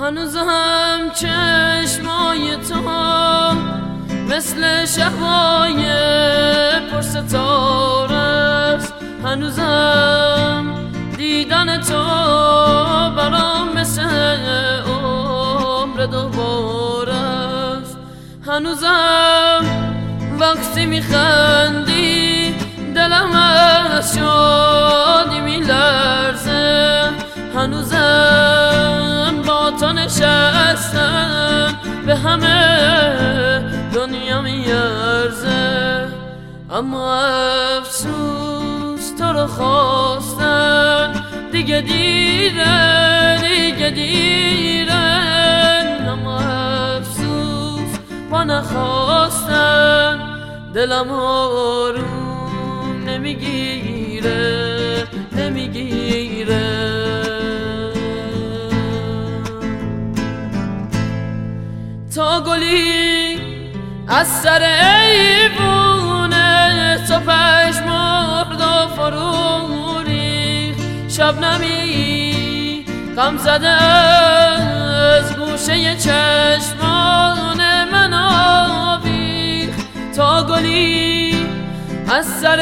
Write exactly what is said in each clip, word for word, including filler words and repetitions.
هنوزم چشمای تو مثل شبای پرستاره است. هنوزم دیدن تو برام مثل عمر دوباره است. هنوزم وقتی میخندی دلم از شادی میلرزه. هنوزم با تو نشستم به همه دنیا میارزه. اما افسوس تو رو خواستن دیگه دیره دیگه دیره. اما افسوس با نخواستن دلم آروم نمیگیره نمیگیره. تا گلی از سر ایوونه تو پشمرد و فرو ریخت. شبنمی غم زده از گوشه چشمان من آویخت. تا گلی از سر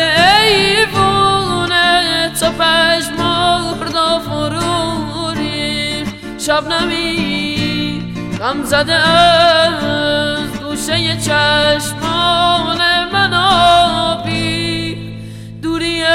ایوونه تو پشمرد و فرو ریخت. شبنمی غم زده از گوشه چشمان من آبی. دوری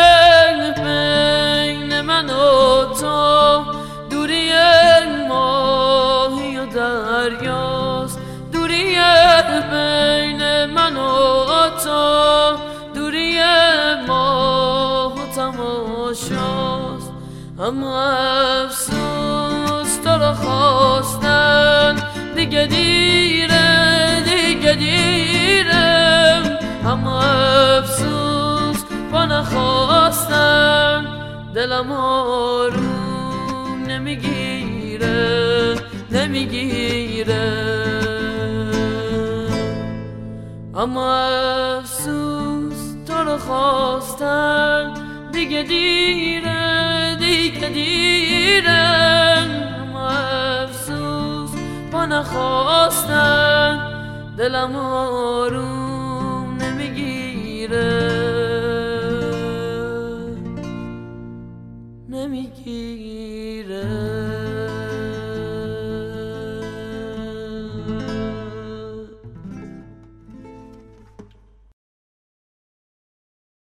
بین من و تو دوری ماهی و دریاست. دوری بین من و تو دوری ماه و تماشاست. اما افسوس تو رو خواستن دیگه دیره دیگه دیره. اما افسوس با نخواستن دلم آروم نمیگیره نمیگیره. اما افسوس تو رو خواستن دیگه دیره دیگه دیره. اما افسوس با نخواستن دلم آروم نمیگیره نمیگیره.